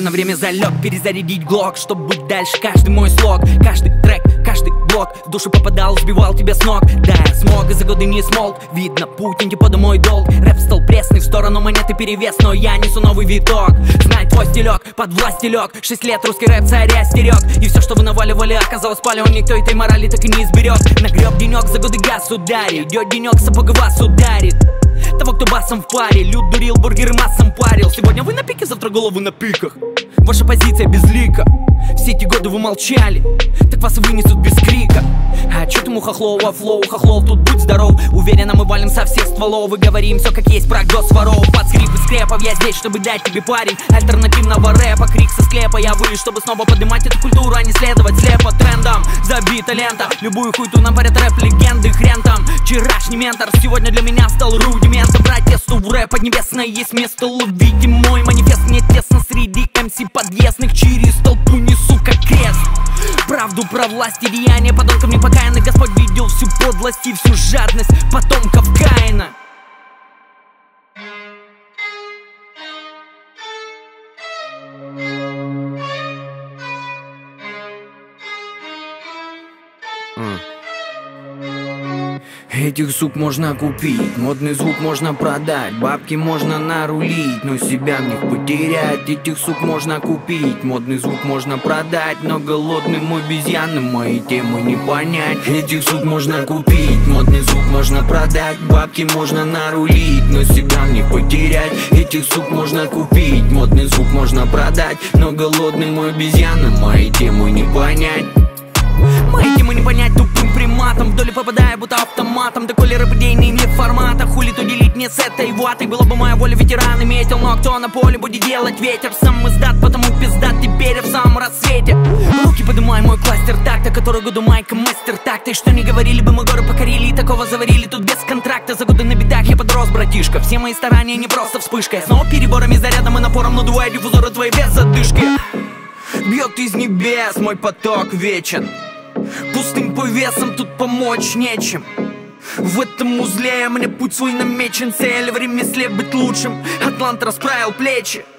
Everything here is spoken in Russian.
на время залег, перезарядить глок, чтобы быть дальше. Каждый мой слог, каждый трек, каждый блок в душу попадал, сбивал тебя с ног. Да, я смог и за годы не смолк. Видно, путь не пода мой долг. Рэп стал пресный, в сторону монеты перевес, но я несу новый виток. Знай твой стилек, под властью лег. 6 лет русский рэп царя стерег. И все, что вы наваливали, оказалось палево. Никто этой морали так и не изберег. Нагреб денек, за годы газ ударит. Идет денек, сапог вас ударит. Того, кто басом в паре, люд дурил, бургеры массом парил. Сегодня вы на пике, завтра головы на пиках. Ваша позиция безлика. Все эти годы вы молчали, так вас и вынесут без крика. А чё ты мухохлова, флоу, хохлов, тут будь здоров. Уверенно мы валим со всех стволов и говорим все как есть про гос воров. Под скрип и скрепов я здесь, чтобы дать тебе, парень, альтернативного рэпа. Крик со склепа, я вылез, чтобы снова поднимать эту культуру, а не следовать слепо трендам. Забита лента, любую хуйту нам парят рэп-легенды. Хрен там, вчерашний ментор сегодня для меня стал рудиментом. Протесту в рэп поднебесное есть место, ловите мой манифест. Мне тесно среди МС подъездных, через толпу несу как крест. Правду про власть и деяния подонков непокаянных. Господь видел всю подлость и всю жадность потомков Каина. Этих сук можно купить, модный звук можно продать, бабки можно нарулить, но себя в них потерять. Этих сук можно купить, модный звук можно продать, но голодным обезьянам мои темы не понять. Этих сук можно купить, модный звук можно продать, бабки можно нарулить, но себя в них потерять. Этих сук можно купить, модный звук можно продать, но голодным обезьянам мои темы не понять. Мои темы не понять тупым приматом, вдоль попадая будто автоматом. Да коли рэп идейный не в форматах, хули то делить не с этой ватой. Была бы моя воля, ветераны метил, но кто на поле будет делать ветер? Сам издат, потому пиздат теперь в самом рассвете. Руки поднимай, мой кластер такта, который году майка мастер такта. И что не говорили бы, мы горы покорили, и такого заварили тут без контракта. За годы на битах я подрос, братишка, все мои старания не просто вспышка. Я снова переборами, зарядом и напором надуваю диффузоры твои без задышки. Бьет из небес мой поток вечен, пустым по весам тут помочь нечем. В этом узле мне путь свой намечен, цель в ремесле быть лучшим. Атлант расправил плечи.